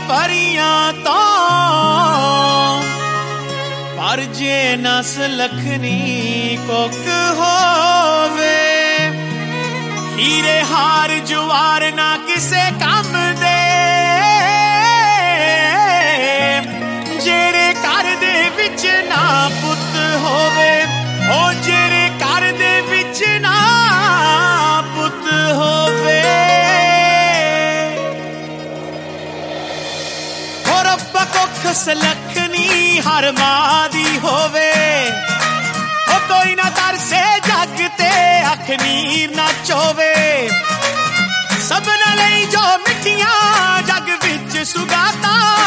परियां तो पर जे नस लखनी कोक होवे हीरे हार जुवार ना किसे काम दे जेरे घर दे विच ना पुत होवे ओ जेरे घर दे विच ना पुत होवे हो रब्बा कुख सलखनी हर मां दी होवे ओ कोई ना तरसे जग ते अख नीर ना चोवे सबना लई जो मिठियां जग विच सुगाता